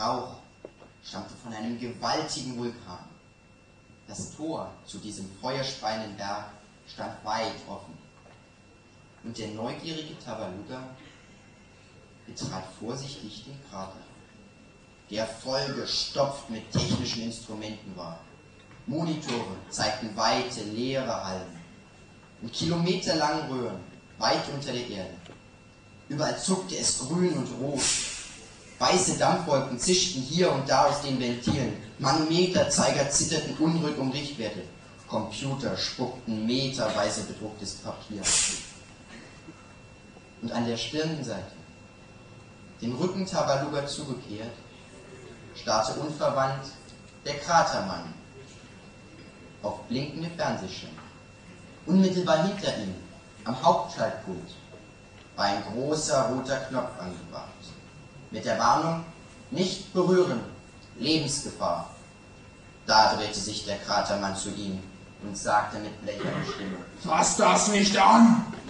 Rauch stammte von einem gewaltigen Vulkan. Das Tor zu diesem feuerspeienden Berg stand weit offen. Und der neugierige Tabaluga betrat vorsichtig den Krater, der vollgestopft mit technischen Instrumenten war. Monitore zeigten weite, leere Hallen und kilometerlange Röhren weit unter der Erde. Überall zuckte es grün und rot. Weiße Dampfwolken zischten hier und da aus den Ventilen. Manometerzeiger zitterten unruhig um Richtwerte. Computer spuckten meterweise bedrucktes Papier. Und an der Stirnseite, den Rücken Tabaluga zugekehrt, starrte unverwandt der Kratermann auf blinkende Fernsehschirme. Unmittelbar hinter ihm, am Hauptschaltpult, war ein großer roter Knopf angebracht. Mit der Warnung, nicht berühren, Lebensgefahr. Da drehte sich der Kratermann zu ihm und sagte mit blecherner Stimme: Fass das nicht an!